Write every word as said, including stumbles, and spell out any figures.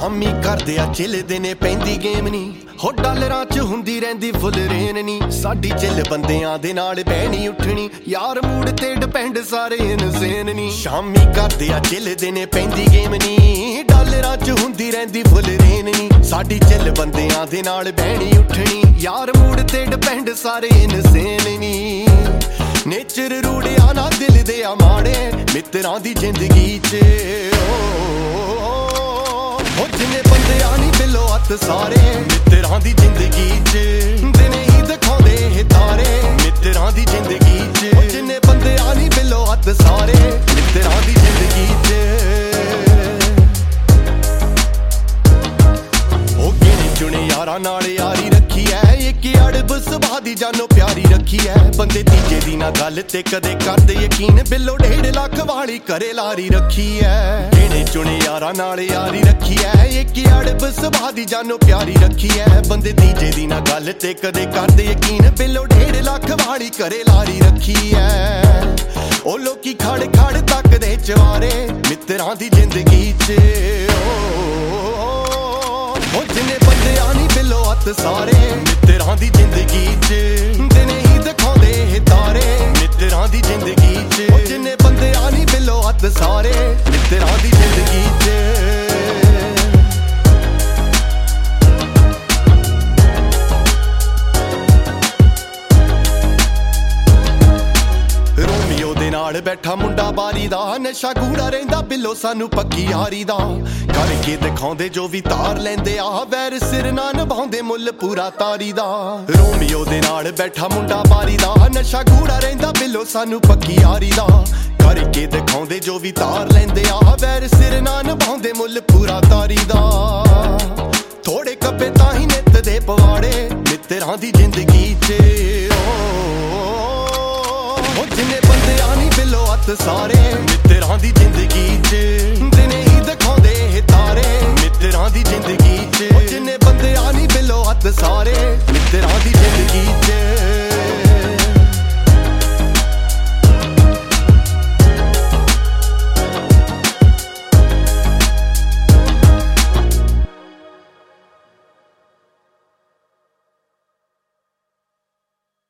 ਸ਼ਾਮੀ ਕਰਦੇ ਆ ਚਿਲਦੇ ਨੇ ਪੈਂਦੀ ਗੇਮ ਨੀ ਹੋ ਡਾਲਰਾਂ ਚ ਹੁੰਦੀ ਰਹਿੰਦੀ ਫੁੱਲ ਰੇਨ ਨੀ ਸਾਡੀ ਚਿੱਲ ਬੰਦਿਆਂ ਦੇ ਨਾਲ ਬਹਿਣੀ ਉੱਠਣੀ ਯਾਰ ਮੂਡ ਤੇ ਡਿਪੈਂਡ ਸਾਰੇ ਇਨਸੇਨ ਨੀ ਸ਼ਾਮੀ ਕਰਦੇ ਆ ਚਿਲਦੇ ਨੇ ਪੈਂਦੀ ਗੇਮ ਨੀ ਡਾਲਰਾਂ ਚ ਹੁੰਦੀ ਰਹਿੰਦੀ ਫੁੱਲ ਰੇਨ ਨੀ ਸਾਡੀ ਚਿੱਲ ਬੰਦਿਆਂ ਦੇ ਨਾਲ ਬਹਿਣੀ ਉੱਠਣੀ ਯਾਰ ਮੂਡ ਤੇ ਡਿਪੈਂਡ ਸਾਰੇ ਇਨਸੇਨ ਨੀ ਨੇਚਰ ਰੂੜਿਆ ਨਾ ਦਿਲ ਦੇ ਆ ਮਾੜੇ ਮਿੱਤਰਾਂ ਦੀ ਜ਼ਿੰਦਗੀ ਚ ਹੋ ਜਿੰਨੇ ਬੰਦਿਆਂ ਨੀ ਬਿੱਲੋ ਹੱਥ ਸਾਰੇ ਮਿੱਤਰਾਂ ਦੀ ਜ਼ਿੰਦਗੀ ਚ ਦਿਨੇ ਹੀ ਦਿਖਾਉਂਦੇ ਇਹ ਤਾਰੇ ਮਿੱਤਰਾਂ ਦੀ ਜ਼ਿੰਦਗੀ ਚ ਹੋ ਜਿੰਨੇ ਬੰਦਿਆਂ ਨੀ ਬਿੱਲੋ ਹੱਥ ਸਾਰੇ ਮਿੱਤਰਾਂ ਦੀ ਜ਼ਿੰਦਗੀ ਚ ਉਹ ਗਿਣੇ ਚੁਣੇ ਯਾਰਾਂ ਨਾਲ ਯਾਰੀ ਰੱਖੀ ਐ ਇੱਕ ਅੜਬ ਸੁਭਾਅ ਦੀ ਜਾਨੋ ਪਿਆਰੀ ਰੱਖੀ ਐ ਬੰਦੇ ਤੀਜੇ ਦੀ ਨਾ ਗੱਲ ਤੇ ਕਦੇ ਕਰਦੇ ਯਕੀਨ ਬਿੱਲੋ ਡੇਢ ਲੱਖ ਵਾਲੀ ਕਰੇ ਲਾਰੀ ਰੱਖੀ ਐ ਗਿਣੇ ਚੁਣੇ ਯਾਰਾਂ ਨਾਲ ਯਾਰੀ ਰੱਖੀ ਐ ਇੱਕ ਅੜਬ ਸੁਭਾਅ ਦੀ ਜਾਨੋ ਪਿਆਰੀ ਰੱਖੀ ਐ ਬੰਦੇ ਤੀਜੇ ਦੀ ਨਾ ਗੱਲ ਤੇ ਕਦੇ ਕਰਦੇ ਯਕੀਨ ਬਿੱਲੋ ਡੇਢ ਲੱਖ ਵਾਲੀ ਕਰੇ ਲਾਰੀ ਰੱਖੀ ਐ ਉਹ ਲੋਕੀ ਖੜ ਖੜ ਤੱਕਦੇ ਚਵਾਰੇ ਮਿੱਤਰਾਂ ਦੀ ਜ਼ਿੰਦਗੀ ਚ ਉਹ ਜਿੰਨੇ ਬੰਦਿਆਂ ਨੀ ਬਿੱਲੋ ਹੱਥ ਸਾਰੇ ਮਿੱਤਰਾਂ ਦੀ ਜ਼ਿੰਦਗੀ ਚ ਦਿਨੇ ਹੀ ਦਿਖਾਉਂਦੇ ਇਹ ਤਾਰੇ ਮਿੱਤਰਾਂ ਦੀ ਜ਼ਿੰਦਗੀ ਚ ਉਹ ਜਿੰਨੇ ਬੰਦਿਆਂ ਨੀ ਬਿੱਲੋ ਹੱਥ ਸਾਰੇ ਮਿੱਤਰਾਂ ਦੀ ਜ਼ਿੰਦਗੀ ਚ ਨਾਲ ਬੈਠਾ ਮੁੰਡਾ ਬਾਰੀ ਦਾ ਨਸ਼ਾ ਗੂੜਾ ਰਹਿੰਦਾ ਬਿੱਲੋ ਸਾਨੂੰ ਪੱਕੀ ਯਾਰੀ ਦਾ ਕਰਕੇ ਦਿਖਾਉਂਦੇ ਜੋ ਵੀ ਤਾਰ ਲੈਂਦੇ ਆ ਵੈਰ ਸਿਰ ਨਾ ਨਿਭਾਉਂਦੇ ਮੁੱਲ ਪੂਰਾ ਤਾਰੀ ਦਾ ਰੋਮੀਓ ਦੇ ਨਾਲ ਬੈਠਾ ਮੁੰਡਾ ਬਾਰੀ ਦਾ ਨਸ਼ਾ ਗੂੜਾ ਰਹਿੰਦਾ ਬਿੱਲੋ ਸਾਨੂੰ ਪੱਕੀ ਯਾਰੀ ਦਾ ਕਰਕੇ ਦਿਖਾਉਂਦੇ ਜੋ ਵੀ ਤਾਰ ਲੈਂਦੇ ਆ ਵੈਰ ਸਿਰ ਨਾ ਨਿਭਾਉਂਦੇ ਮੁੱਲ ਪੂਰਾ ਤਾਰੀ ਦਾ ਥੋੜੇ ਕੱਪੇ ਤਾਂ ਹੀ ਨਿੱਤ ਦੇ ਪਵਾੜੇ ਮਿੱਤਰਾਂ ਦੀ ਜ਼ਿੰਦਗੀ ਚ ਜਿੰਨੇ ਬੰਦਿਆਂ ਨੀ ਬਿੱਲੋ ਹੱਥ ਸਾਰੇ ਮਿੱਤਰਾਂ ਦੀ ਜ਼ਿੰਦਗੀ ਚ